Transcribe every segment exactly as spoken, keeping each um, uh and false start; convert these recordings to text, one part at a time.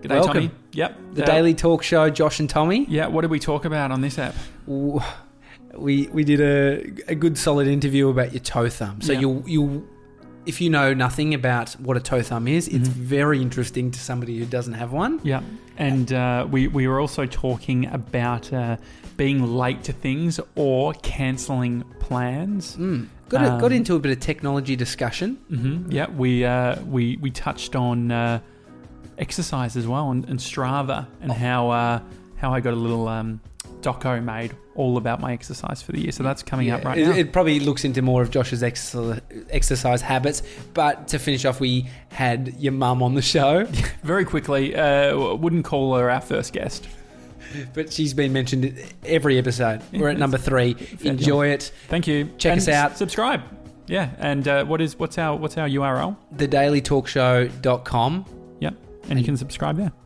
G'day, Welcome. Tommy. Yep. The Uh, Daily Talk Show, Josh and Tommy. Yeah, what did we talk about on this app? Ooh, We we did a a good solid interview about your toe thumb. So Yeah. you you if you know nothing about what a toe thumb is, it's Mhm. very interesting to somebody who doesn't have one. Yeah. And uh, we, we were also talking about uh, being late to things or cancelling plans. Mm. Got a, got Um, into a bit of technology discussion. Mm-hmm. Yeah, we, uh, we, we touched on uh, exercise as well and, and Strava and Oh. how, uh, how I got a little um, doco made all about my exercise for the year. So that's coming up right it, now. it probably looks into more of Josh's exercise, exercise habits. But to finish off, we had your mum on the show. Very quickly, uh, wouldn't call her our first guest. But she's been mentioned every episode. We're at number three. Enjoy it. Thank you. Check And us out. s- Subscribe. Yeah, and uh, what is what's our what's our U R L? the daily talk show dot com. Yep, and you can subscribe there.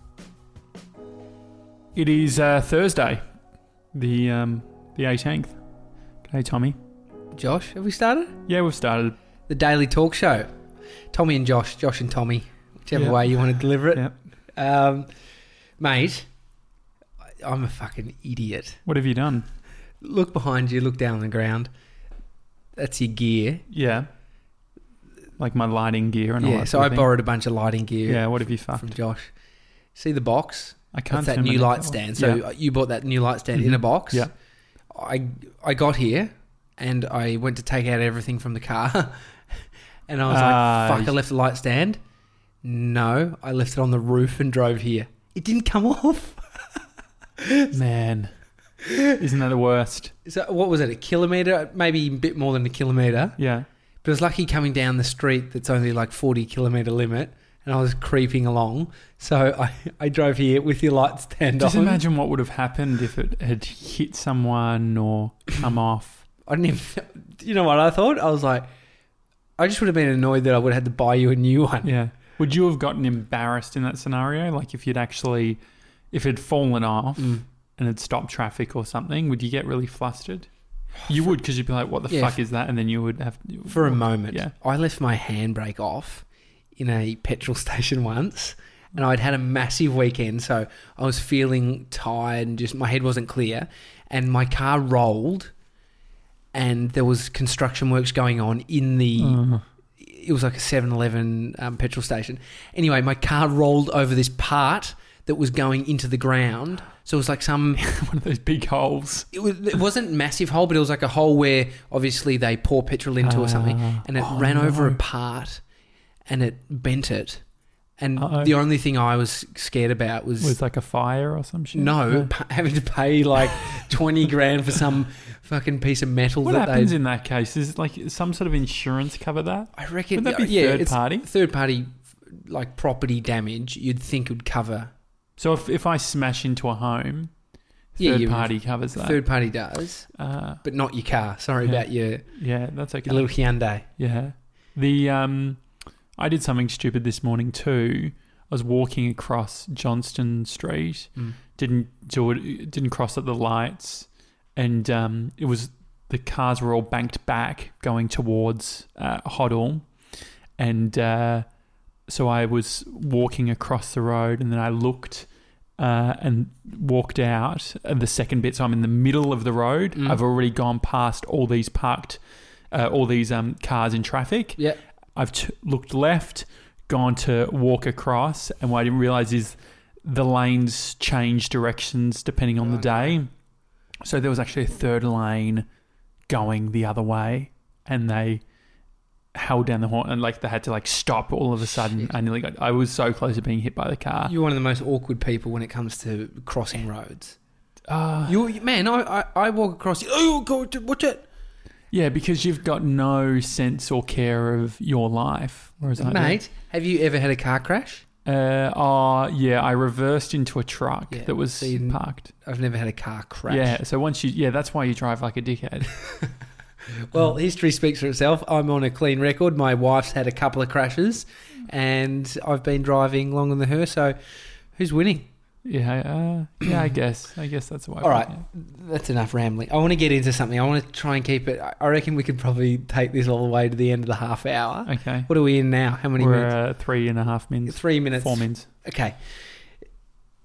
It is uh, Thursday, the um, the eighteenth. Okay, Tommy. Josh, have we started? Yeah, we've started. The Daily Talk Show. Tommy and Josh, Josh and Tommy, whichever Yep. way you want to deliver it. Yep. Um, mate, I- I'm a fucking idiot. What have you done? Look behind you, look down on the ground. That's your gear. Yeah, like my lighting gear and all Yeah, that. so sort I of thing. borrowed a bunch of lighting gear Yeah, what have you fucked? from Josh. See the box? I can't. That's that see new my light neck. stand. So Yeah. you bought that new light stand in Mhm. a box. Yeah. I I got here and I went to take out everything from the car, and I was Ah, like, "Fuck! I left the light stand." No, I left it on the roof and drove here. It didn't come off. Man, isn't that the worst? So what was it? A kilometre? Maybe a bit more than a kilometre. Yeah. But it was lucky coming down the street that's only like forty kilometre limit, and I was creeping along. So I, I drove here with your light stand Just on. imagine what would have happened if it had hit someone or come off. I didn't even, you know what I thought? I was like, I just would have been annoyed that I would have had to buy you a new one. Yeah. Would you have gotten embarrassed in that scenario? Like if you'd actually, if it had fallen off Mm. and had stopped traffic or something, would you get really flustered? You would, because you'd be like, what the Yeah, fuck is that? And then you would have... For a moment, Yeah. I left my handbrake off in a petrol station once, and I'd had a massive weekend, so I was feeling tired and just my head wasn't clear, and my car rolled, and there was construction works going on in the... Uh, It was like a seven eleven um, petrol station. Anyway, my car rolled over this part that was going into the ground. So it was like some... one of those big holes. It, was, it wasn't a massive hole, but it was like a hole where obviously they pour petrol into or something. Ah. And it Oh, ran over a no. part and it bent it. And Uh-oh. the only thing I was scared about was... Was like a fire or some shit? no, p- having to pay like twenty grand for some fucking piece of metal What that happens they... in that case? Is like some sort of insurance cover that? I reckon... Would that be yeah, third it's party? Third party, like property damage, you'd think would cover... So if, if I smash into a home, Yeah, third you- party covers that. Third party does, Uh, but not your car. Sorry Yeah. about your, yeah, that's okay. your little Hyundai. Yeah. The um I did something stupid this morning too. I was walking across Johnston Street, Mm. didn't do it didn't cross at the lights, and um it was the cars were all banked back going towards uh, Hoddle, and uh, so I was walking across the road, and then I looked uh, and walked out of the second bit. So I'm in the middle of the road. Mm. I've already gone past all these parked, uh, all these um, cars in traffic. Yeah. I've t- looked left, gone to walk across, and what I didn't realise is the lanes change directions depending on the day. So there was actually a third lane going the other way, and they held down the horn, and like they had to like stop all of a sudden. Shit. I nearly got. I was so close to being hit by the car. You're one of the most awkward people when it comes to crossing roads. Uh, You, man, I, I, I walk across. Oh, go, watch it, yeah, because you've got no sense or care of your life, whereas I do. mate. Have you ever had a car crash? Uh, oh, yeah, I reversed into a truck Yeah, that was so you- parked. I've never had a car crash. Yeah, so once you, yeah, that's why you drive like a dickhead. Well, history speaks for itself. I'm on a clean record. My wife's had a couple of crashes, and I've been driving longer than her. So, who's winning? Yeah, uh, yeah, I guess, I guess that's the way. All right, that's enough rambling. I want to get into something. I want to try and keep it. I reckon we could probably take this all the way to the end of the half hour. Okay, What are we in now? How many we're minutes? uh, three and a half minutes, Three minutes. four minutes. Okay.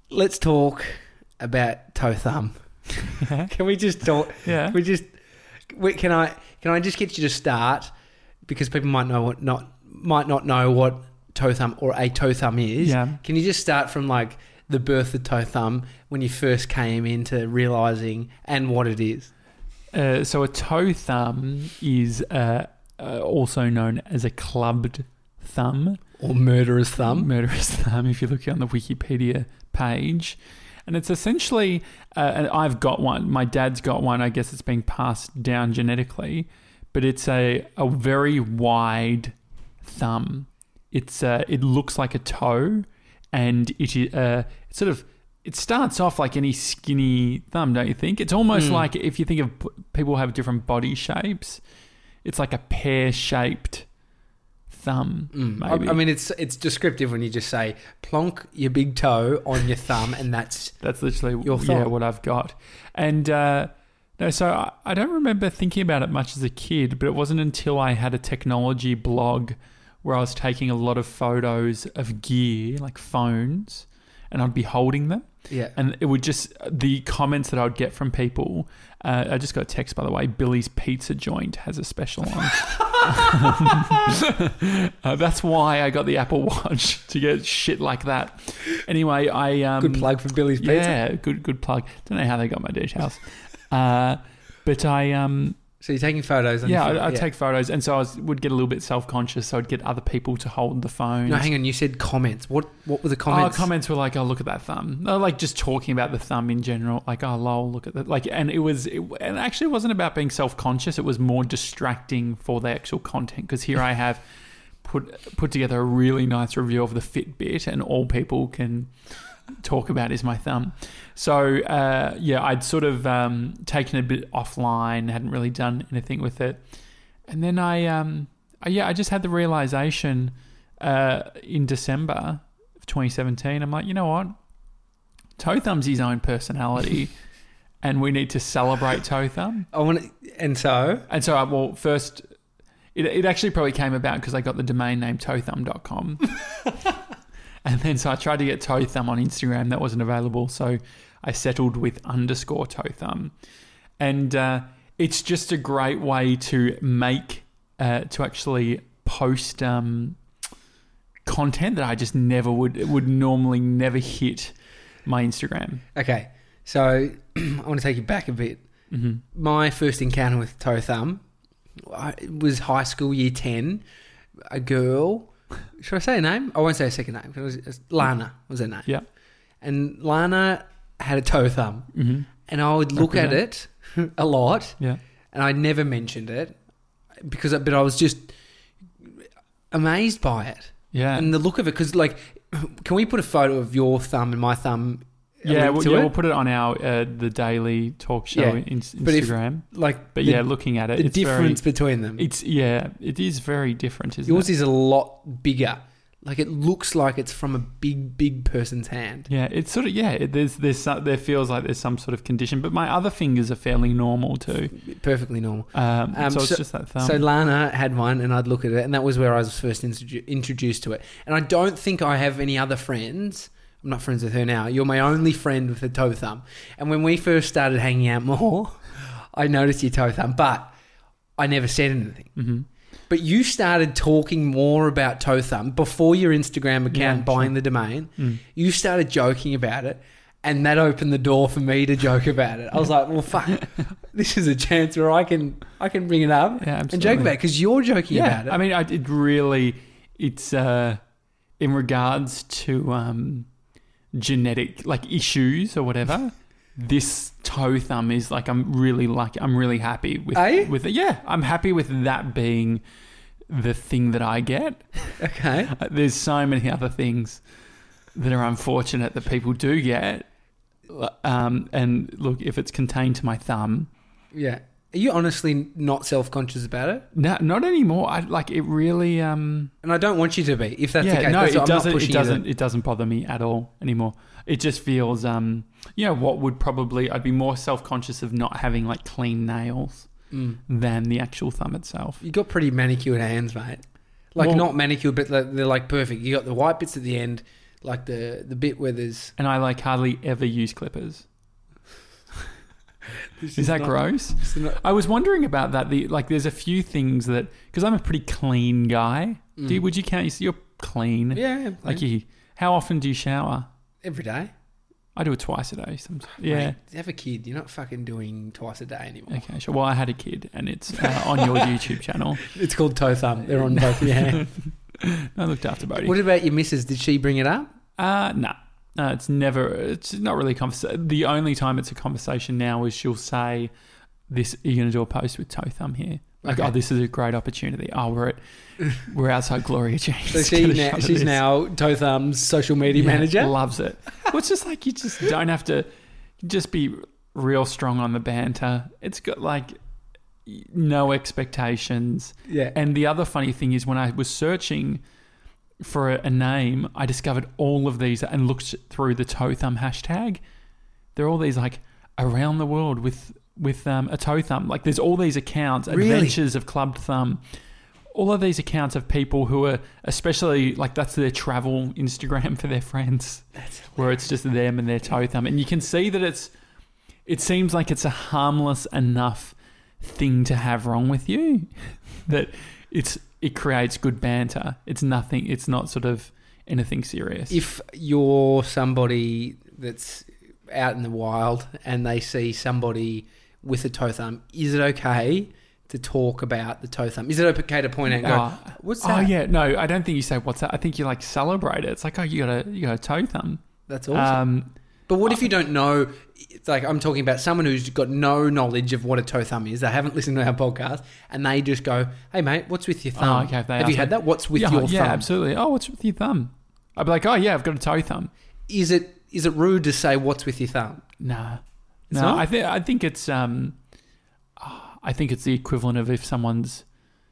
let's talk about toe thumb. Yeah. Can we just talk? Yeah. Can we just. Wait, can I? Can I just get you to start? Because people might know what not might not know what toe thumb or a toe thumb is. Yeah. Can you just start from like the birth of toe thumb when you first came into realizing and what it is? Uh, so a toe thumb is uh, uh, also known as a clubbed thumb. Or murderer's thumb. Murderous thumb, if you look on the Wikipedia page. And it's essentially, uh, and I've got one, my dad's got one, I guess it's being passed down genetically, but it's a, a very wide thumb. It's uh, It looks like a toe, and it uh, it sort of, it starts off like any skinny thumb, don't you think? It's almost Mm. like, if you think of p- people have different body shapes, it's like a pear-shaped thumb, Mm. maybe. I, I mean, it's it's descriptive when you just say plonk your big toe on your thumb, and that's That's literally Your yeah thumb. what I've got. And uh, no, so I, I don't remember thinking about it much as a kid, but it wasn't until I had a technology blog where I was taking a lot of photos of gear, like phones, and I'd be holding them. yeah. And it would just, the comments that I would get from people, uh, I just got a text, by the way, Billy's Pizza Joint has a special on. uh, that's why I got the Apple Watch, to get shit like that. Anyway, I... Um, Good plug for Billy's Pizza. Yeah, good good plug. Don't know how they got my details. Uh, but I... um. So you're taking photos. On Yeah, your phone. I, I take photos, and so I was, would get a little bit self-conscious, so I'd get other people to hold the phone. No, hang on. You said comments. What What were the comments? Oh, comments were like, "Oh, look at that thumb." No, like just talking about the thumb in general. Like, "Oh, lol, look at that." Like, and it was, it, and actually, it wasn't about being self-conscious. It was more distracting for the actual content, because here I have put put together a really nice review of the Fitbit, and all people can talk about is my thumb. So uh, yeah, I'd sort of um, taken it a bit offline, hadn't really done anything with it, and then I, um, I yeah, I just had the realization uh, in December of twenty seventeen. I'm like, you know what, Toe Thumb's his own personality, and we need to celebrate Toe Thumb. I want to, and so And so, I, well, first, it it actually probably came about because I got the domain name toe thumb dot com. And then so I tried to get Toe Thumb on Instagram. That wasn't available. So I settled with underscore Toe Thumb. And uh, it's just a great way to make, uh, to actually post um, content that I just never would, would normally never hit my Instagram. okay. So I want to take you back a bit. Mm-hmm. My first encounter with Toe Thumb I- it was high school, year ten. A girl. Should I say her name? I won't say her second name. It was, it was Lana was her name. Yeah. And Lana had a toe thumb. Mm-hmm. And I would look at it a lot. Yeah. And I never mentioned it because, but I was just amazed by it Yeah. and the look of it. Because, like, can we put a photo of your thumb and my thumb? a Yeah, link we'll, to yeah it? we'll put it on our uh, the daily talk show Yeah, in, but if- Instagram. like, But the, yeah, looking at it, the it's difference very, between them. it's yeah, it is very different, isn't Yours it? is a lot bigger. Like, it looks like it's from a big, big person's hand. Yeah, it's sort of yeah. It, there's there's some, there feels like there's some sort of condition, but my other fingers are fairly normal too. Perfectly normal. Um, Um, so it's so- just that thumb. So Lana had one, and I'd look at it, and that was where I was first introdu- introduced to it. And I don't think I have any other friends. I'm not friends with her now. You're my only friend with a toe thumb. And when we first started hanging out more, I noticed your toe thumb, but I never said anything. mm-hmm. But you started talking more about toe thumb before your Instagram account Yeah, buying sure. the domain. Mm. You started joking about it, and that opened the door for me to joke about it. I was like, well, fuck, this is a chance where I can I can bring it up Yeah, and joke absolutely. about it because you're joking Yeah, about it. I mean, I, it really, it's uh, in regards to um, genetic like issues or whatever. This toe thumb is like I'm really lucky. I'm really happy with Are you? with it. Yeah, I'm happy with that being the thing that I get. Okay. Uh, There's so many other things that are unfortunate that people do get. Um, and look, if it's contained to my thumb, Yeah. Are you honestly not self-conscious about it? no, not anymore. I like it. Really. Um, And I don't want you to be. If that's the yeah, case, no, that's what it I'm not doesn't. It pushing you to- doesn't. It doesn't bother me at all anymore. It just feels, um, you know, what would probably I'd be more self-conscious of not having like clean nails Mm. than the actual thumb itself. You got pretty manicured hands, mate. Like Well- not manicured, but like- they're like perfect. You got the white bits at the end, like the the bit where there's. And I like hardly ever use clippers. Is, is that not, gross? Not, I was wondering about that. The like, there's a few things that because I'm a pretty clean guy. Mm. Do you, would you count? You you're clean. Yeah. Like you. How often do you shower? Every day. I do it twice a day. Sometimes. Yeah. Mate, have a kid. You're not fucking doing twice a day anymore. Okay, sure. Well, I had a kid, and it's uh, on your YouTube channel. It's called Toe Thumb. They're on both your hands. I looked after Bodhi. What about your missus? Did she bring it up? Uh, no. No, it's never, it's not really a conversation. The only time it's a conversation now is she'll say, this, are you going to do a post with Toe Thumb here? Like, okay. Oh, this is a great opportunity. Oh, we're at, we're outside Gloria Jeans. So she now, she's now Toe Thumb's social media yeah, manager? Loves it. Well, it's just like, you just don't have to, just be real strong on the banter. It's got like no expectations. Yeah. And the other funny thing is when I was searching for a, a name, I discovered all of these and looked through the Toe Thumb hashtag. There are all these like around the world with with um, a toe thumb. Like there's all these accounts, really? Adventures of Clubbed Thumb. All of these accounts of people who are, especially like that's their travel Instagram for their friends, that's where it's just them and their toe thumb, and you can see that it's. It seems like it's a harmless enough thing to have wrong with you that it's it creates good banter. It's nothing. It's not sort of anything serious. If you're somebody that's out in the wild and they see somebody with a toe thumb, is it okay to talk about the toe thumb? Is it okay to point out and go, oh, what's that? Oh, yeah. No, I don't think you say, what's that? I think you like celebrate it. It's like, oh, you got a, you got a toe thumb. That's awesome. Um, but what if you don't know? It's like I'm talking about someone who's got no knowledge of what a toe thumb is. They haven't listened to our podcast and they just go, hey, mate, what's with your thumb? Oh, okay, have you had that? What's with yeah, your yeah, thumb? Yeah, absolutely. Oh, what's with your thumb? I'd be like, oh, yeah, I've got a toe thumb. Is it is it rude to say what's with your thumb? Nah. No, nah, I, th- I think it's... Um, I think it's the equivalent of if someone's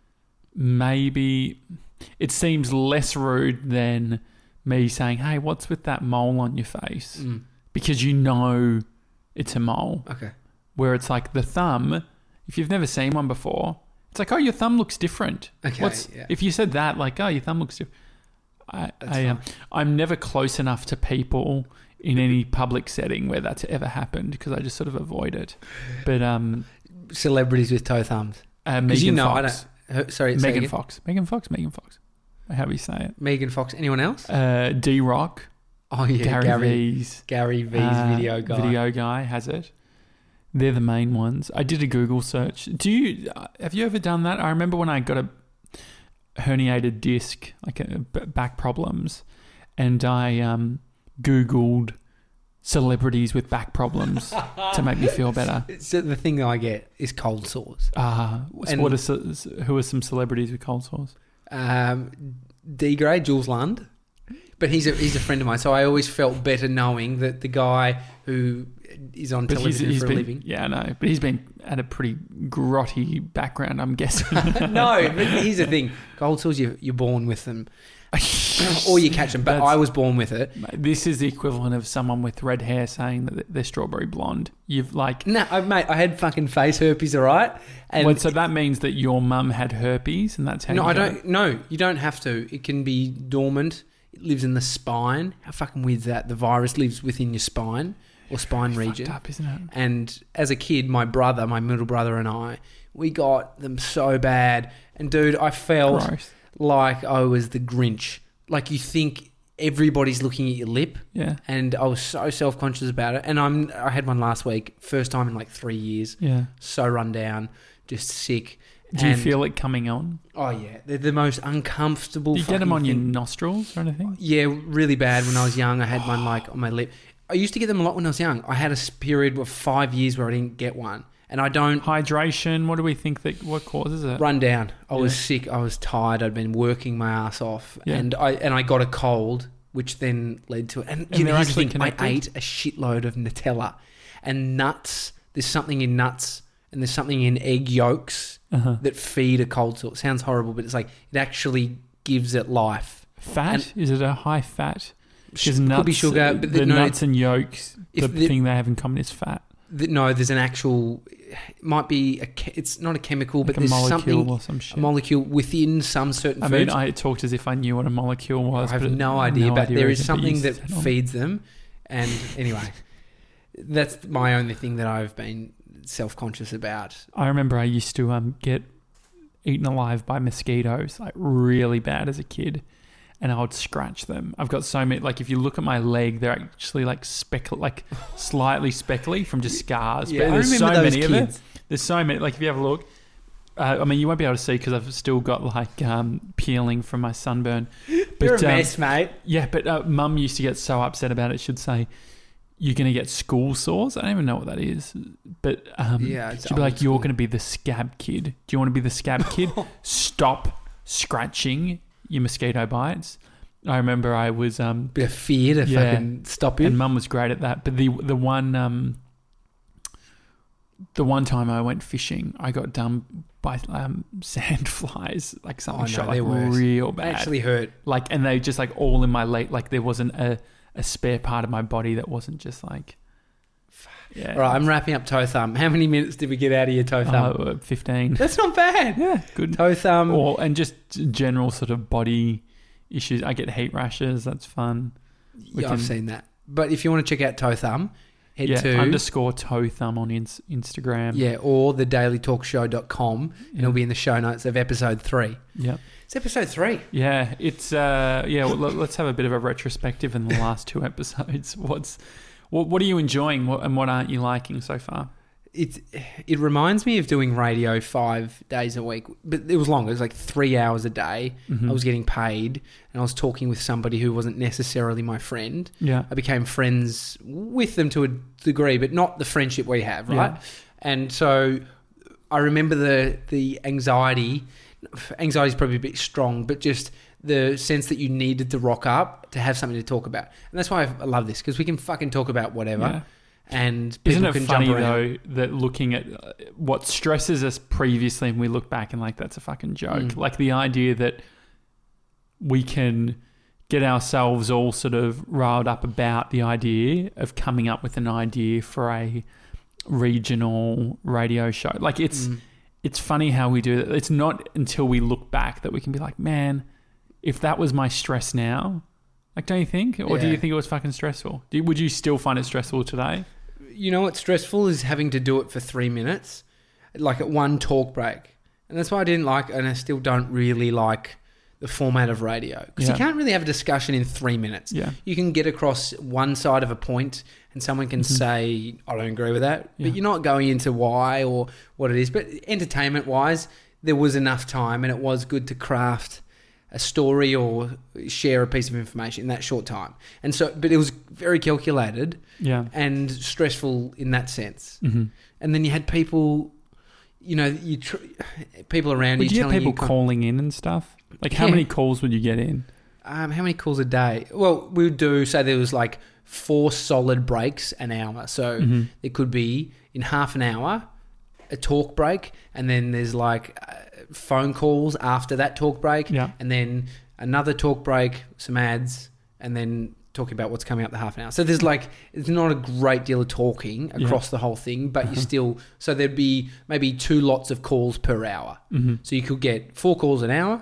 maybe... It seems less rude than me saying, hey, what's with that mole on your face? Mm. Because you know it's a mole. Okay. Where it's like the thumb, if you've never seen one before, it's like, oh, your thumb looks different. Okay, what's, yeah. If you said that, like, oh, your thumb looks different. I, I, um, I'm never close enough to people in any public setting where that's ever happened because I just sort of avoid it. But... um. Celebrities with toe thumbs. Uh, Megan you know, Fox. I don't, sorry, Megan Fox. Megan Fox. Megan Fox. How do you say it? Megan Fox. Anyone else? Uh, D-Rock. Oh, yeah. Gary, Gary V's. Gary V's uh, video guy. Video guy has it. They're the main ones. I did a Google search. Do you... Have you ever done that? I remember when I got a herniated disc, like a, back problems, and I um, Googled... celebrities with back problems to make me feel better. So the thing that I get is cold sores. Ah, uh, so what are who are some celebrities with cold sores? Um, D. Gray, Jules Lund, but he's a he's a friend of mine, so I always felt better knowing that the guy who is on but television he's, he's for been, a living. Yeah, I know, but he's been at a pretty grotty background, I'm guessing. No, but here's the thing: cold sores, you you're born with them. Or you catch them, but I was born with it. This is the equivalent of someone with red hair saying that they're strawberry blonde. You've like... No, nah, mate, I had fucking face herpes, all right? And well, so that means that your mum had herpes and that's how no, you I got don't. it? No, you don't have to. It can be dormant. It lives in the spine. How fucking weird is that? The virus lives within your spine or spine Very region. Fucked up, isn't it? And as a kid, my brother, my middle brother and I, we got them so bad. And dude, I felt Gross. like I was the Grinch. Like you think everybody's looking at your lip, yeah. And I was so self conscious about it. And I'm I had one last week, first time in like three years. Yeah, so run down, just sick. Do and, you feel it coming on? Oh yeah, they're the most uncomfortable. Do you get them on thing. your nostrils or anything? Yeah, really bad. When I was young, I had one like on my lip. I used to get them a lot when I was young. I had a period of five years where I didn't get one. And I don't... Hydration, what do we think that... What causes it? Run down. I yeah. was sick. I was tired. I'd been working my ass off. Yeah. And I and I got a cold, which then led to it. And, and you know, here's the thing. Connected? I ate a shitload of Nutella. And nuts. There's something in nuts. And there's something in egg yolks uh-huh. that feed a cold sore. It sounds horrible, but it's like... It actually gives it life. Fat? And is it a high fat? Because nuts... Could be sugar. But the no, nuts and yolks, the the, thing they have in common is fat. th- no, there's an actual. It might be a. Che- it's not a chemical, Like but a there's molecule something. or some shit. A molecule within some certain I foods. mean, I talked as if I knew what a molecule was. I have but no idea, no but idea there either, is but something you that said on- feeds them. And anyway, that's my only thing that I've been self-conscious about. I remember I used to um get eaten alive by mosquitoes, like really bad as a kid, and I would scratch them. I've got so many. Like if you look at my leg, they're actually like speckle, like slightly speckly from just scars. Yeah, but I there's so remember those many kids. of them. There's so many. Like if you have a look, uh, I mean, you won't be able to see because I've still got like um, peeling from my sunburn. But, You're a um, mess, mate. Yeah, but uh, Mum used to get so upset about it. She'd say, "You're going to get school sores." I don't even know what that is, but um, Yeah, it's she'd be like, old "You're school. going to be the scab kid. Do you want to be the scab kid? Stop scratching your mosquito bites." I remember I was, um, Bit of fear to Yeah. fucking stop you. and Mum was great at that. But the the one um, the one time I went fishing, I got done by um, sand flies, like something Oh, no, shot they're like worse. real It bad. actually hurt. Like, and they just like all in my leg. Like there wasn't a, a spare part of my body that wasn't just like, yeah. All right, I'm wrapping up toe thumb. How many minutes did we get out of your toe thumb? Uh, fifteen. That's not bad. Yeah, good. Toe thumb. Or and just general sort of body issues. I get heat rashes. That's fun. we yeah, I've can- seen that. But if you want to check out toe thumb, head Yeah, to underscore toe thumb on ins- Instagram. yeah, or the daily talk show dot com, and Yeah. it'll be in the show notes of episode three. Yeah. It's episode three. Yeah, it's uh, yeah. Well, let- let's have a bit of a retrospective in the last two episodes. What's what? What are you enjoying, what, and what aren't you liking so far? It it reminds me of doing radio five days a week, but it was longer. It was like three hours a day. Mhm. I was getting paid, and I was talking with somebody who wasn't necessarily my friend. Yeah, I became friends with them to a degree, but not the friendship we have, right? Yeah. And so I remember the the anxiety. Anxiety is probably a bit strong, but just the sense that you needed to rock up to have something to talk about. And that's why I love this, because we can fucking talk about whatever. yeah. And people Isn't it can funny jump around. though that looking at uh, what stresses us previously, and we look back and like that's a fucking joke. Mm. Like the idea that we can get ourselves all sort of riled up about the idea of coming up with an idea for a regional radio show. Like it's Mm. it's funny how we do that. It's not until we look back that we can be like, man, if that was my stress now, like, don't you think? Or do Yeah. you think it was fucking stressful? Do you, would you still find it stressful today? You know what's stressful is having to do it for three minutes, like at one talk break. And that's why I didn't like, and I still don't really like the format of radio. Because Yeah. you can't really have a discussion in three minutes. Yeah. You can get across one side of a point and someone can Mhm. say, I don't agree with that. Yeah. But you're not going into why or what it is. But entertainment-wise, there was enough time and it was good to craft a story or share a piece of information in that short time. And so, but it was very calculated Yeah. and stressful in that sense. Mm-hmm. And then you had people, you know, you tr- people around Would you you get telling people you, kind- calling in and stuff? Like, how Yeah. many calls would you get in? um, how many calls a day? Well, we would do, say there was like four solid breaks an hour. So Mhm. it could be in half an hour, a talk break, and then there's like uh, phone calls after that talk break, Yeah. and then another talk break, some ads, and then talking about what's coming up the half an hour. So there's like, it's not a great deal of talking across Yeah. the whole thing, but you Uh-huh. still, so there'd be maybe two lots of calls per hour. Mm-hmm. So you could get four calls an hour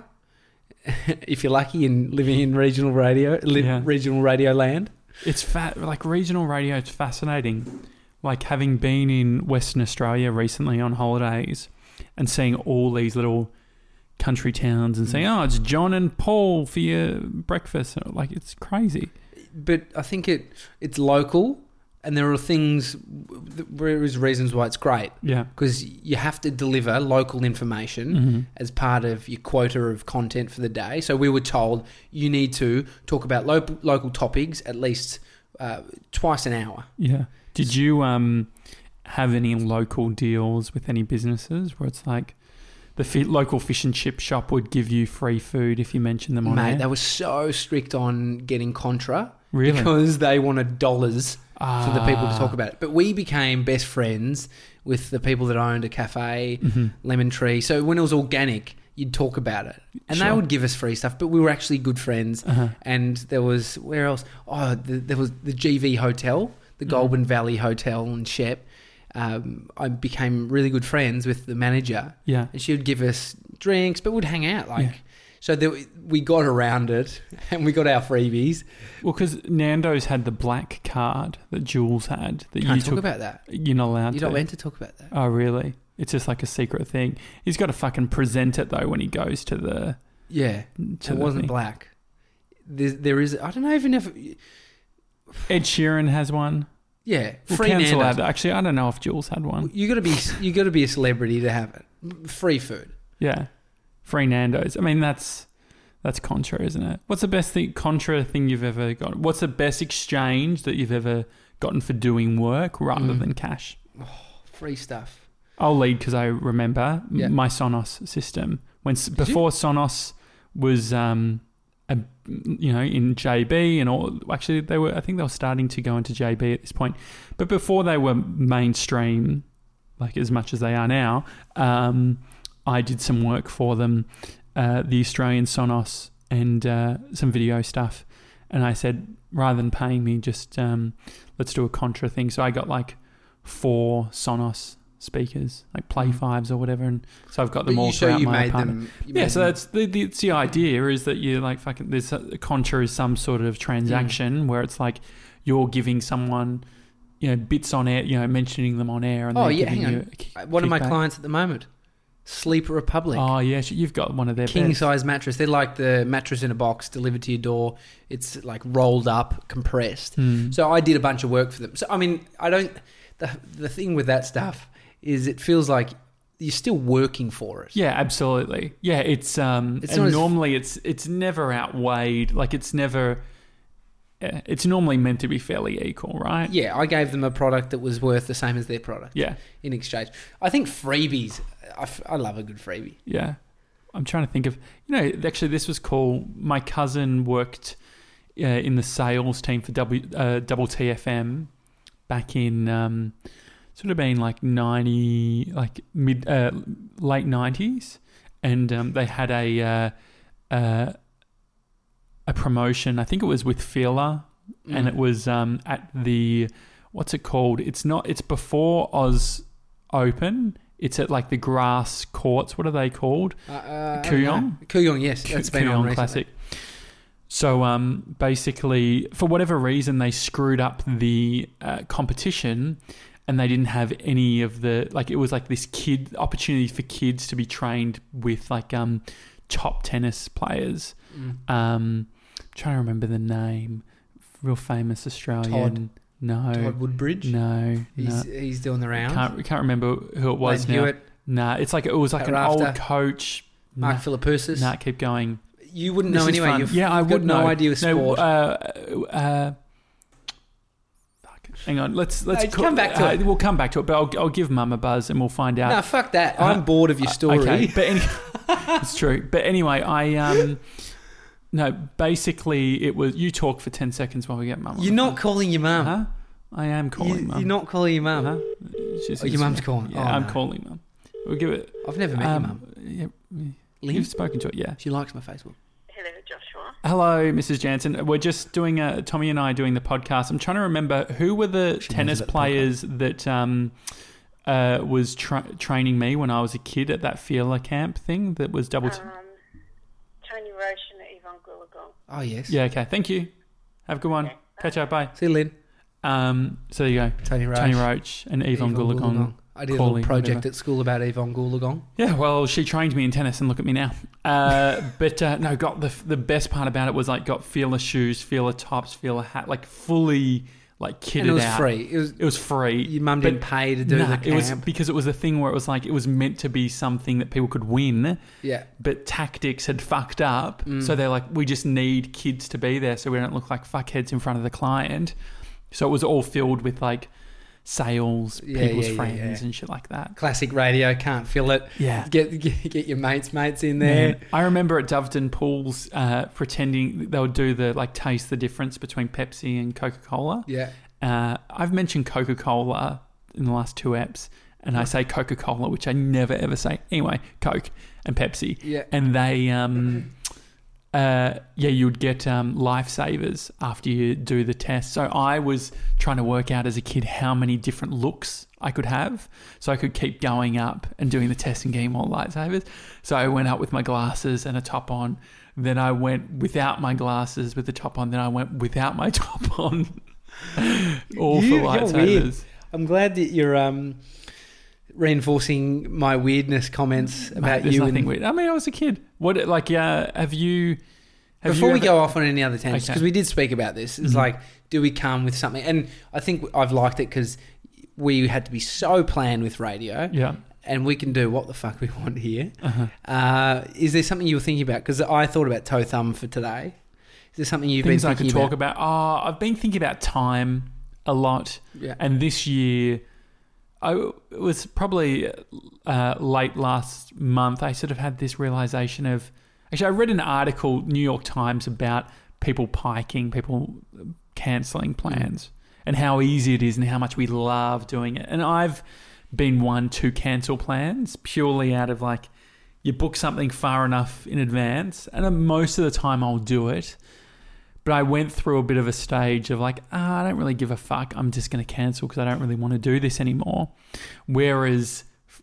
if you're lucky and living in regional radio, li- Yeah. regional radio land. It's fat. Like regional radio, it's fascinating. Like having been in Western Australia recently on holidays and seeing all these little country towns and saying, "Oh, it's John and Paul for your breakfast." Like it's crazy. But I think it it's local, and there are things, there is reasons why it's great, Yeah. because you have to deliver local information Mm-hmm. as part of your quota of content for the day. So we were told you need to talk about lo- local topics at least uh, twice an hour. Yeah. Did you um have any local deals with any businesses where it's like the fi- local fish and chip shop would give you free food if you mentioned them on Mate, air? they were so strict on getting contra Really? because they wanted dollars for the people to Ah. talk about it. But we became best friends with the people that owned a cafe, Mhm. Lemon Tree. So when it was organic, you'd talk about it. And they Sure. would give us free stuff, but we were actually good friends. Uh-huh. And there was, where else? Oh, the, there was the G V Hotel, the Mhm. Goulburn Valley Hotel in Shep. um, I became really good friends with the manager. Yeah. And she would give us drinks, but we'd hang out. Like, Yeah. So there, we got around it and we got our freebies. Well, because Nando's had the black card that Jules had. That Can't you talk took, about that. You're not allowed You're to. not meant to talk about that. Oh, really? It's just like a secret thing. He's got to fucking present it, though, when he goes to the... Yeah. To It the wasn't thing. black. There, there is... I don't know even if... Ed Sheeran has one. Yeah. We'll Free cancel Nando's. that. Actually, I don't know if Jules had one. You got to be you got to be a celebrity to have it. Free food. Yeah. Free Nando's. I mean, that's that's contra, isn't it? What's the best thing, contra thing you've ever got? What's the best exchange that you've ever gotten for doing work rather Mm. than cash? Free stuff. I'll lead because I remember Yeah. my Sonos system. When s- Before Sonos was, um, a, you know, in J B and all. Actually, they were. I think they were starting to go into J B at this point. But before they were mainstream, like as much as they are now, um, I did some work for them, uh, the Australian Sonos, and uh, some video stuff. And I said, rather than paying me, just um, let's do a contra thing. So I got like four Sonos speakers, like Play Fives or whatever, and so I've got them But all you sure throughout you my made apartment. them? you Yeah, made so them- that's the, the it's the idea is that you like fucking there's a, a contra is some sort of transaction Mm. where it's like you're giving someone, you know, bits on air, you know, mentioning them on air, and Oh, they're yeah, giving hang you on. a kick- Uh, One of my kickback. clients at the moment, Sleep Republic. Oh yeah, sh- you've got one of their King best. size mattress. They're like the mattress in a box delivered to your door. It's like rolled up, compressed. Hmm. So I did a bunch of work for them. So I mean, I don't. The the thing with that stuff is it feels like you're still working for it. Yeah, absolutely. Yeah, it's um, It's and not as- normally it's it's never outweighed. Like it's never. Yeah, it's normally meant to be fairly equal, right? Yeah, I gave them a product that was worth the same as their product. Yeah. In exchange, I think freebies. I, f- I love a good freebie. Yeah. I'm trying to think of, you know, actually this was cool. My cousin worked uh, in the sales team for W, uh, Double T F M back in, um, sort of been like ninety, like mid, uh, late nineties. And um, they had a, uh, uh, a promotion, I think it was with Fila, and Mm. it was um, at the, what's it called? It's not, it's before Oz Open. It's at like the grass courts. What are they called? Uh, uh, I Kooyong? don't know. Kooyong, yes, that's been on Kooyong recently. Classic. So um, basically, for whatever reason, they screwed up the uh, competition, and they didn't have any of the like. It was like this kid opportunity for kids to be trained with like um, top tennis players. Mm. Um, I'm trying to remember the name. Real famous Australian. Todd. No. Todd Woodbridge. No. He's no. he's doing the rounds. Can't can't remember who it was Wayne now. Hewitt, Nah, it's like it was like Pat an Rafter. old coach. Mark Nah, Philippoussis. nah, keep going. You wouldn't This know is anyway. fun. You've, yeah, I you've got would no know. idea of No, sport. uh, uh, fuck. Hang on, let's let's No, come back to uh, it. We'll come back to it, but I'll I'll give Mum a buzz and we'll find out. no, fuck that. Uh, I'm bored of your story. Okay, but any, it's true. But anyway, I um no, basically it was you talk for ten seconds while we get Mum. on You're the not phone. calling your mum. Huh? I am You, calling Mum. you're not calling your mum. Huh? She's- Oh, your mum's calling. Yeah, Oh, I'm no. calling Mum. We'll give it. I've never met um, your mum. Yeah, Lynn? you've spoken to it. Yeah. She likes my Facebook. Hello, Joshua. Hello, Missus Jansen. We're just doing a Tommy and I doing the podcast. I'm trying to remember who were the She knows tennis about the players that um, uh, was tra- training me when I was a kid at that Fila camp thing that was double. T- Um, Tony Roche and Yvonne Goolagong. Oh, yes. yeah, okay. Thank you. Have a good one. Okay. Catch up. Bye. See you, Lynn. Um, so there you go. Tony Roche. Tony Roach and Yvonne Goolagong. I did a Cawley, little project whatever. at school about Yvonne Goolagong. Yeah, well, she trained me in tennis, and look at me now. Uh, but uh, no, got the the best part about it was like got Fila shoes, Fila tops, Fila hat, like fully like kitted And it was out. free. It was It was free. Your mum But didn't pay to do nah, the camp. it was because it was a thing where it was like it was meant to be something that people could win, yeah. but tactics had fucked up. Mm. So they're like, we just need kids to be there so we don't look like fuckheads in front of the client. So it was all filled with like sales, Yeah, people's yeah, yeah, friends yeah. and shit like that. Classic radio, can't fill it. Yeah. Get get, get your mates mates in there. Man, I remember at Doveton Pools uh, pretending they would do the like taste the difference between Pepsi and Coca-Cola. Yeah. Uh, I've mentioned Coca-Cola in the last two eps, and I say Coca-Cola, which I never ever say. Anyway, Coke and Pepsi. Yeah. And they, um, uh, yeah, you would get um, lifesavers after you do the test. So I was trying to work out as a kid how many different looks I could have. So I could keep going up and doing the test and getting more lifesavers. So I went up with my glasses and a top on. Then I went without my glasses with the top on. Then I went without my top on. All You- for you're lifesavers. weird. I'm glad that you're um, reinforcing my weirdness comments Mate, about there's you. nothing and, weird. I mean, I was a kid. What, like, uh, have you... Have Before you we ever- go off on any other tangents, Okay. because we did speak about this, it's Mhm. like, do we come with something? And I think I've liked it because we had to be so planned with radio, Yeah. and we can do what the fuck we want here. Uh-huh. Uh, is there something you were thinking about? Because I thought about toe thumb for today. Is there something you've Things been I could thinking talk about. Oh, I've been thinking about time a lot. Yeah. And this year, I it was probably uh, late last month, I sort of had this realization of... Actually, I read an article, New York Times, about people piking, people cancelling plans, and how easy it is and how much we love doing it. And I've been one to cancel plans purely out of like, you book something far enough in advance, and then most of the time I'll do it. But I went through a bit of a stage of like, ah, I don't really give a fuck. I'm just going to cancel because I don't really want to do this anymore. Whereas f-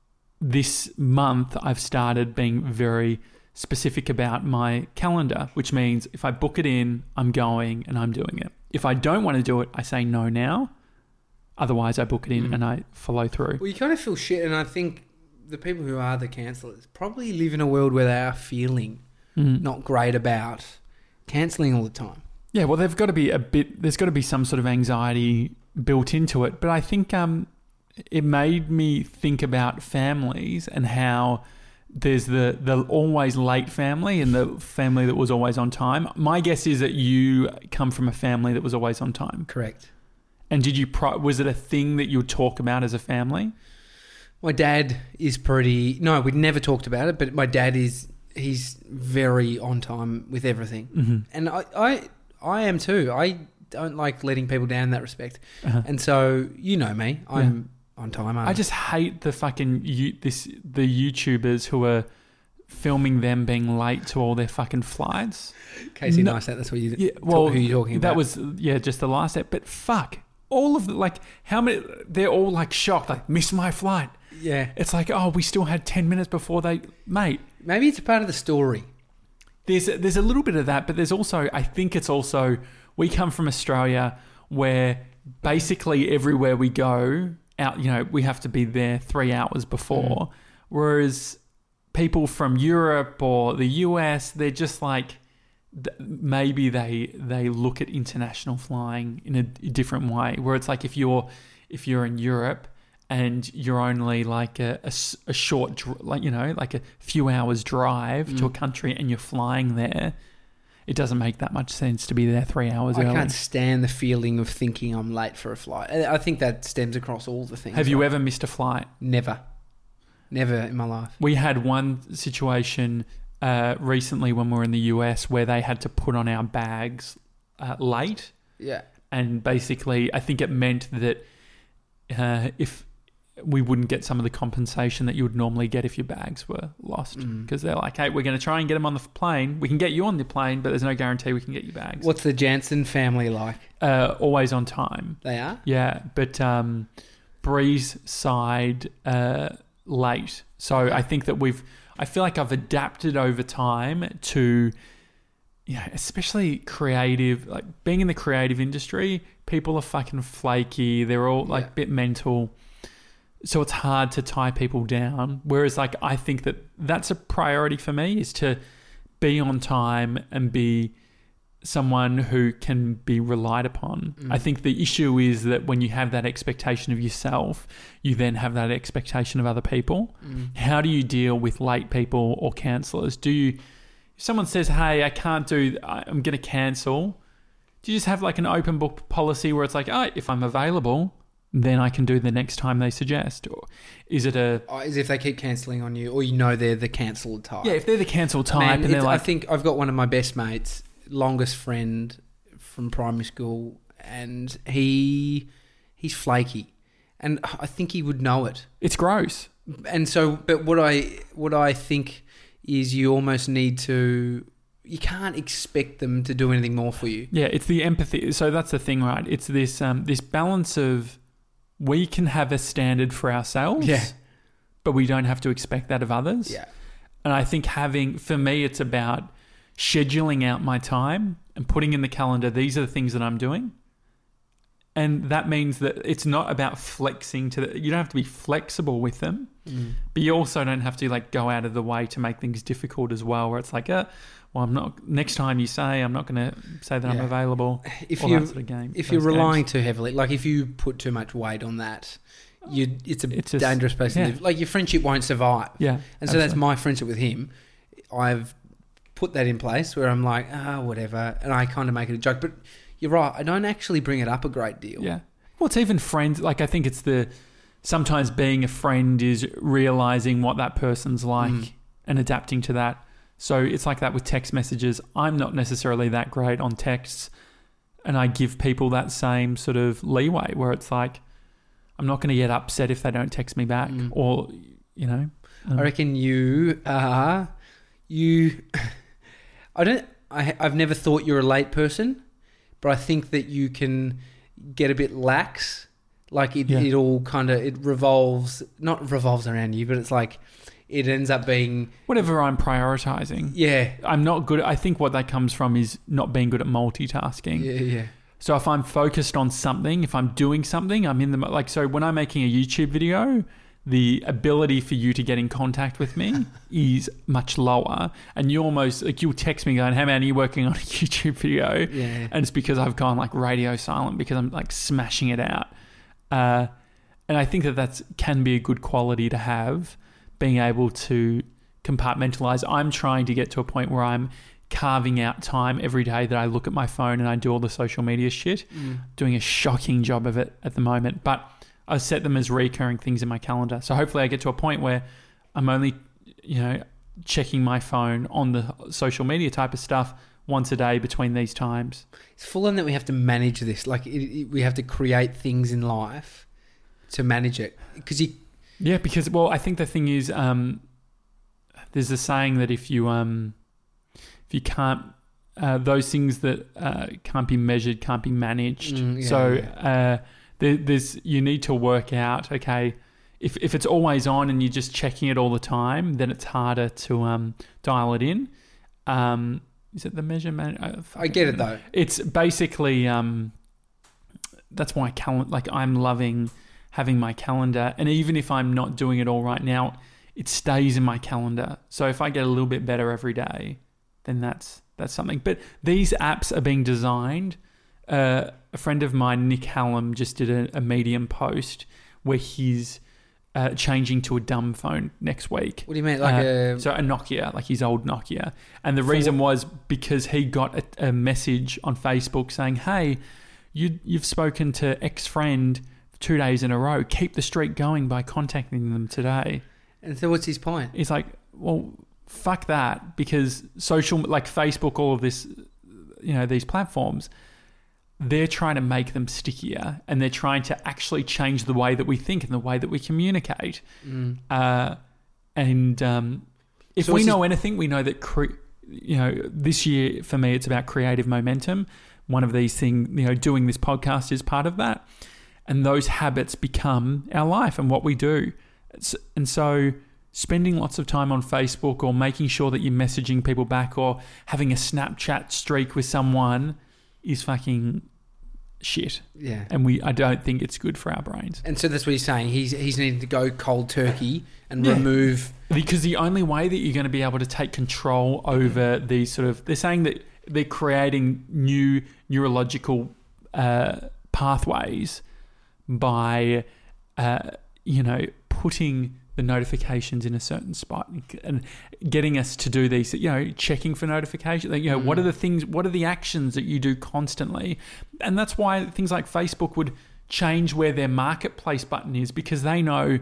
this month I've started being very specific about my calendar, which means if I book it in, I'm going and I'm doing it. If I don't want to do it, I say no now. Otherwise, I book it in Mm. and I follow through. Well, you kind of feel shit, and I think the people who are the cancellers probably live in a world where they are feeling Mm. not great about cancelling all the time. Yeah, well, they've got to be a bit. There's got to be some sort of anxiety built into it. But I think um, it made me think about families and how there's the the always late family and the family that was always on time. My guess is that you come from a family that was always on time. Correct. And did you? Pro- was it a thing that you would talk about as a family? My dad is pretty... No, we'd never talked about it, but my dad is... He's very on time with everything. Mm-hmm. And I, I, I am too. I don't like letting people down in that respect. Uh-huh. And so, you know me. I'm on time. Aren't I just hate the fucking you, this the YouTubers who are filming them being late to all their fucking flights. Casey No- Neistat, that's what you... Yeah, well, who you're talking about. that was yeah, just the last step. But fuck, all of the like, how many? They're all like shocked, like missed my flight. Yeah. It's like, oh, we still had ten minutes before they, mate. Maybe it's a part of the story. There's there's a little bit of that, but there's also, I think it's also, we come from Australia where basically everywhere we go out, you know, we have to be there three hours before, Mm. whereas people from Europe or the U S, they're just like, th- maybe they they look at international flying in a different way, where it's like if you're if you're in Europe and you're only like a, a s- a short, dr- like, you know, like a few hours drive to a Mm. country and you're flying there, it doesn't make that much sense to be there three hours I early. can't stand the feeling of thinking I'm late for a flight. I I think that stems across all the things. Have you Like, ever missed a flight? Never. Never in my life. We had one situation uh, recently when we were in the U S where they had to put on our bags uh, late. Yeah. And basically, I think it meant that uh, if we wouldn't get some of the compensation that you would normally get if your bags were lost. Mm. Because they're like, hey, we're going to try and get them on the plane. We can get you on the plane, but there's no guarantee we can get your bags. What's the Jansen family like? Uh, always on time. They are? Yeah, but um, Breeze side uh, late. So I think that we've... I feel like I've adapted over time to... Yeah, especially creative, like being in the creative industry, people are fucking flaky. They're all like a Yeah. bit mental. So it's hard to tie people down. Whereas like, I think that that's a priority for me, is to be on time and be someone who can be relied upon. Mm. I think the issue is that when you have that expectation of yourself, you then have that expectation of other people. Mm. How do you deal with late people or cancellers? Do you... If someone says, hey, I can't do, I'm going to cancel, do you just have like an open book policy where it's like, oh, if I'm available, then I can do the next time they suggest? Or is it a... Oh, as if they keep cancelling on you, or you know they're the cancelled type. Yeah, if they're the cancel type Man, and they're it's- like... I think I've got one of my best mates, longest friend from primary school, and he he's flaky. And I think he would know it. It's gross. And so, but what I what I think is you almost need to you can't expect them to do anything more for you. Yeah, it's the empathy. So that's the thing, right? It's this um, this balance of we can have a standard for ourselves, Yeah. but we don't have to expect that of others. Yeah. And I think having, for me, it's about scheduling out my time and putting in the calendar, these are the things that I'm doing. And that means that it's not about flexing to the, you don't have to be flexible with them, Mm. but you also don't have to like go out of the way to make things difficult as well, where it's like, uh, well, I'm not, next time you say, I'm not going to say that I'm Yeah. available. If all you that sort of game, if those you're relying games. too heavily, like if you put too much weight on that, you it's a It's just- dangerous place yeah. to live. Like your friendship won't survive. Yeah. And so that's absolutely. my friendship with him. I've put that in place where I'm like, ah, whatever, and I kind of make it a joke. But you're right, I don't actually bring it up a great deal. Yeah. Well, it's even friends. Like, I think it's the, sometimes being a friend is realizing what that person's like Mm. and adapting to that. So it's like that with text messages. I'm not necessarily that great on texts, and I give people that same sort of leeway where it's like, I'm not going to get upset if they don't text me back, Mm. or, you know. um, I reckon you are, you, I don't, I, I've never thought you're a late person, but I think that you can get a bit lax. Like it, Yeah. it all kind of, it revolves, not revolves around you, but it's like, it ends up being, whatever I'm prioritizing. yeah, I'm not good. I think what that comes from is not being good at multitasking. yeah, yeah. So if I'm focused on something, if I'm doing something, I'm in the, like, so when I'm making a YouTube video, the ability for you to get in contact with me is much lower. And you almost, like, you'll text me going, hey man, are you working on a YouTube video? Yeah. And it's because I've gone like radio silent because I'm like smashing it out. Uh, and I think that that's can be a good quality to have, being able to compartmentalize. I'm trying to get to a point where I'm carving out time every day that I look at my phone and I do all the social media shit, Mm. doing a shocking job of it at the moment. But I set them as recurring things in my calendar. So hopefully I get to a point where I'm only, you know, checking my phone on the social media type of stuff once a day between these times. It's full on that we have to manage this. Like it, it, we have to create things in life to manage it. Because you, Yeah, because, well, I think the thing is, um, there's a saying that if you, um, if you can't, uh, those things that uh, can't be measured can't be managed. Mm, yeah, so yeah. Uh, there, there's you need to work out. Okay, if if it's always on and you're just checking it all the time, then it's harder to um, dial it in. Um, is it the measure man? I get it though. It's basically um, that's why cal- like I'm loving having my calendar, and even if I'm not doing it all right now, it stays in my calendar. So if I get a little bit better every day, then that's that's something. But these apps are being designed. Uh, a friend of mine, Nick Hallam, just did a, a Medium post where he's uh, changing to a dumb phone next week. What do you mean? Like Uh, a So a Nokia, like his old Nokia. And the For- reason was because he got a, a message on Facebook saying, hey, you, you've spoken to X friend two days in a row. Keep the streak going by contacting them today. and so what's his point? He's like, well, fuck that, because social, like Facebook, all of this, you know, these platforms, they're trying to make them stickier, and they're trying to actually change the way that we think and the way that we communicate. Mm. Uh, and um, if So we what's know anything, we know that, cre- you know, this year for me, it's about creative momentum. One of these things, you know, doing this podcast is part of that. And those habits become our life and what we do. It's, and so spending lots of time on Facebook, or making sure that you're messaging people back, or having a Snapchat streak with someone is fucking shit. Yeah. And we, I don't think it's good for our brains. And so that's what he's saying. He's he's needing to go cold turkey and Yeah. remove. Because the only way that you're going to be able to take control over these sort of, they're saying that they're creating new neurological uh, pathways by, uh, you know, putting the notifications in a certain spot and getting us to do these, you know, checking for notifications. You know, Mm. what are the things, what are the actions that you do constantly? And that's why things like Facebook would change where their marketplace button is, because they know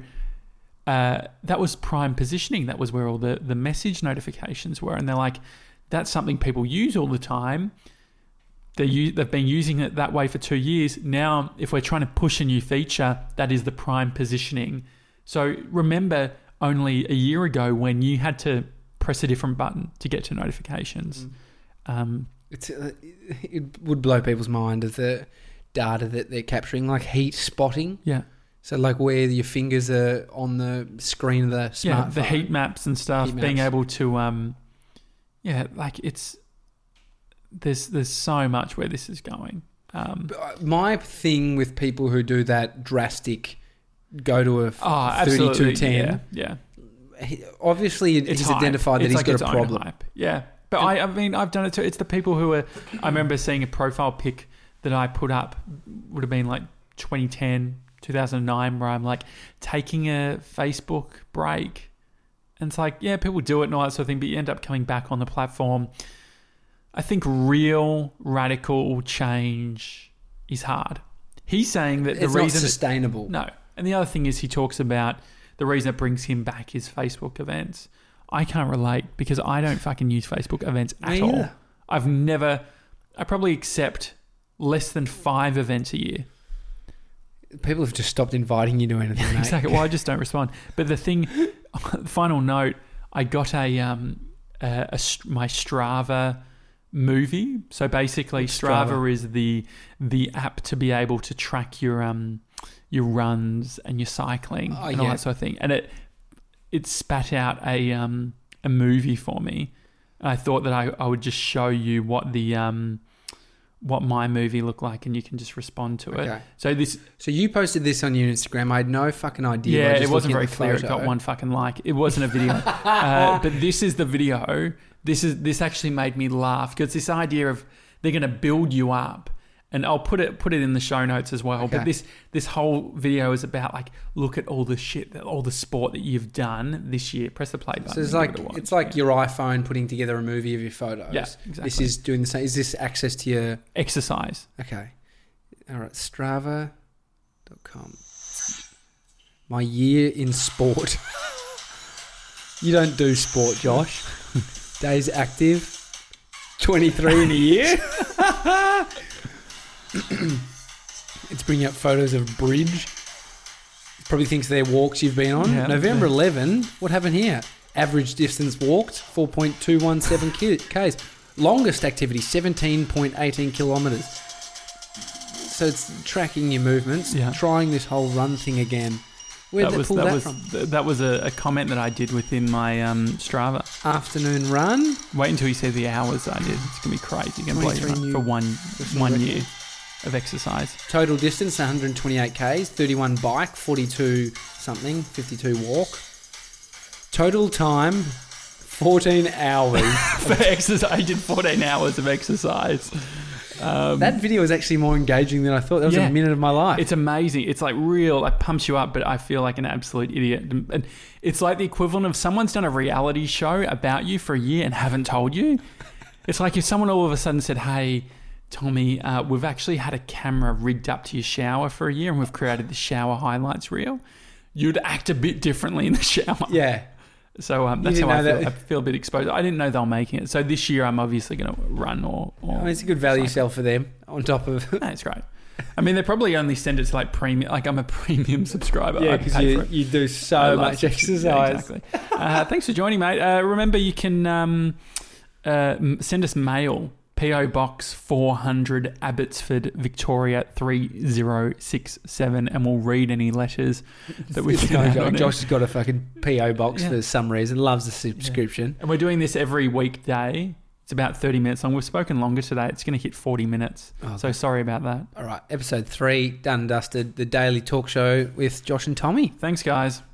uh, that was prime positioning. That was where all the, the message notifications were. And they're like, that's something people use all the time. They use, they've been using it that way for two years. Now, if we're trying to push a new feature, that is the prime positioning. So remember only a year ago when you had to press a different button to get to notifications. Mm. Um, It's uh, it would blow people's mind of the data that they're capturing, like heat spotting. yeah, So like where your fingers are on the screen of the smartphone. yeah, the heat maps and stuff. Heat Being maps. able to, um, yeah, like it's there's there's so much where this is going. Um, My thing with people who do that drastic go to a oh, thirty-two absolutely, ten, yeah, yeah. he- obviously It's he's hype. identified that It's he's like got its a own problem. hype. Yeah, but I, I mean, I've done it too. It's the people who are. I remember seeing a profile pic that I put up would have been like twenty ten, two thousand nine, where I'm like taking a Facebook break, and it's like, yeah, people do it and all that sort of thing, but you end up coming back on the platform. I think real radical change is hard. He's saying that the It's not reason sustainable. no. And the other thing is he talks about the reason it brings him back is Facebook events. I can't relate because I don't fucking use Facebook events at Me all. either. I've never, I probably accept less than five events a year. People have just stopped inviting you to anything, mate. Exactly. Well, I just don't respond. But the thing, final note, I got a, um, a, a St- my Strava movie. So basically, Strava, Strava? is the the app to be able to track your um your runs and your cycling Oh, and all yeah. that sort of thing. And it it spat out a um a movie for me. And I thought that I, I would just show you what the um what my movie looked like, and you can just respond to it. Okay. So this So you posted this on your Instagram. I had no fucking idea. yeah, by it just wasn't looking very at the clear. It photo. got one fucking like. It wasn't a video, uh, but this is the video. This is this actually made me laugh because this idea of they're going to build you up, and I'll put it put it in the show notes as well. Okay. But this this whole video is about like look at all the shit, that all the sport that you've done this year. Press the play button. So it's and like give it a watch. it's like Yeah. your iPhone putting together a movie of your photos. Yeah, This exactly. is doing the same. Is this access to your? exercise. Okay. All right. Strava dot com. My year in sport. You don't do sport, Josh. Days active. twenty-three in a year. It's bringing up photos of bridge. Probably thinks they're walks you've been on. Yeah, November yeah. eleventh. What happened here? Average distance walked, four point two one seven Ks. Longest activity, seventeen point one eight kilometres. So it's tracking your movements. Yeah. Trying this whole run thing again. Where'd that they was pull that, that, was from? th- that was a, a comment that I did within my um, Strava. Afternoon run. Wait until you see the hours I did. It's gonna be crazy. Gonna blow you twenty-three up new for one personal one record. year of exercise. Total distance, one hundred twenty-eight Ks. thirty-one bike, forty-two something, fifty-two walk. Total time, fourteen hours. For exercise, I did fourteen hours of exercise. Um, That video was actually more engaging than I thought. That was Yeah. a minute of my life. it's amazing. It's like real, like pumps you up, but I feel like an absolute idiot. And it's like the equivalent of someone's done a reality show about you for a year and haven't told you. It's like if someone all of a sudden said, "Hey, Tommy, uh, we've actually had a camera rigged up to your shower for a year, and we've created the shower highlights reel," you'd act a bit differently in the shower. yeah. So um, that's didn't how I know feel. that- I feel a bit exposed. I didn't know they were making it. So this year, I'm obviously going to run or. or I mean, it's a good value cycle. sell for them on top of... No, it's great. I mean, they probably only send it to like premium. Like I'm a premium subscriber. yeah, I because pay you, for it. you do I so love much it. exercise. Yeah, exactly. Uh, thanks for joining, mate. Uh, remember, you can um, uh, m- send us mail. P O Box four hundred, Abbotsford, Victoria three zero six seven, and we'll read any letters that we It's can got- add got- on in. Josh has got a fucking P O box Yeah. for some reason. Loves the subscription. And we're doing this every weekday. It's about thirty minutes long. We've spoken longer today. It's going to hit forty minutes. Oh, So sorry about that. All right, episode three, done and dusted. The daily talk show with Josh and Tommy. Thanks, guys.